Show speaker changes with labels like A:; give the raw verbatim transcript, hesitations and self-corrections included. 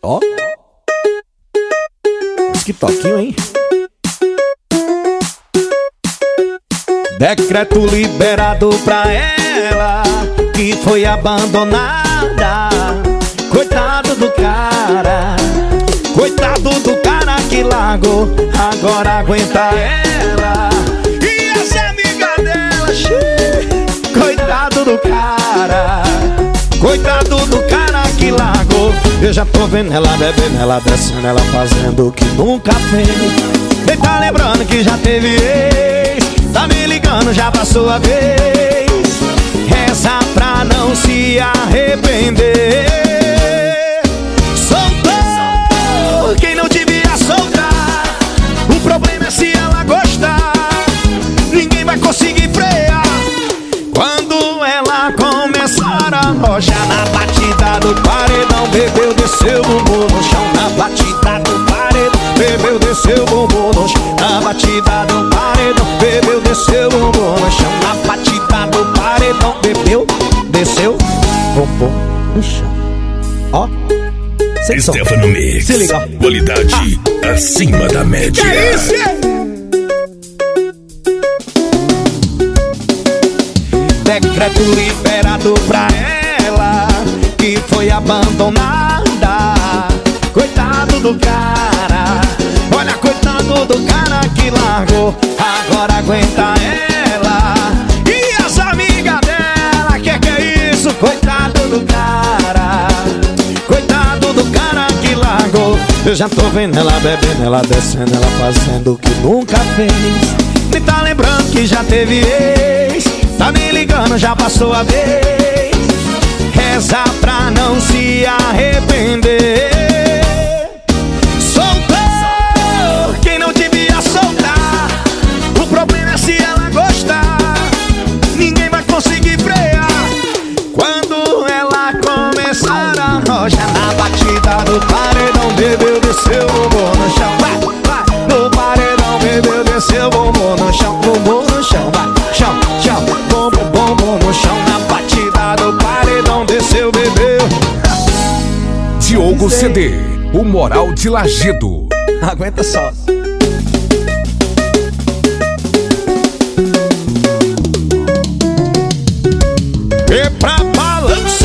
A: Ó, mas que toquinho, hein?
B: Decreto liberado pra ela que foi abandonada. Coitado do cara, coitado do cara que largou. Agora aguenta ela e as amigas dela. Xiii. Coitado do cara, coitado do cara que largou. Eu já tô vendo ela bebendo, ela descendo, ela fazendo o que nunca fez. Ele tá lembrando que já teve ex, tá me ligando, já passou a vez. Reza pra não se arrepender. Soltou quem não devia soltar. O problema é se ela gostar. Ninguém vai conseguir frear quando ela começar a rochar. Na batida do paredão, bebeu, desceu, bumbum no chão. Na batida do paredão, bebeu, desceu, bumbum no chão. Na batida do paredão, bebeu, desceu, bumbum no chão. Na batida do paredão, bebeu, desceu, bumbum no chão. Ó,
C: Stefano Mix,
B: se liga.
C: Qualidade ah. acima da média.
B: Que é isso? Decreto liberado pra ela que foi abandonada. Coitado do cara, olha, coitado do cara que largou. Agora aguenta ela e as amigas dela. Que que é isso? Coitado do cara, coitado do cara que largou. Eu já tô vendo ela bebendo, ela descendo, ela fazendo o que nunca fez. Me tá lembrando que já teve ex, tá me ligando, já passou a vez. Reza pra não se arrepender. Soltou quem não devia soltar. O problema é se ela gostar. Ninguém vai conseguir frear quando ela começar a rochar. Na batida do paredão, bebeu, desceu, bumbum no chão. Vai, vai, no paredão, bebeu, desceu, bumbum no chão. Bumbum no chão, vai, chão, chão, bumbum, bumbum no chão. Na batida do paredão, desceu, bebeu.
C: Diogo C D, o Moral de Lagedo.
B: Aguenta só. E pra balançar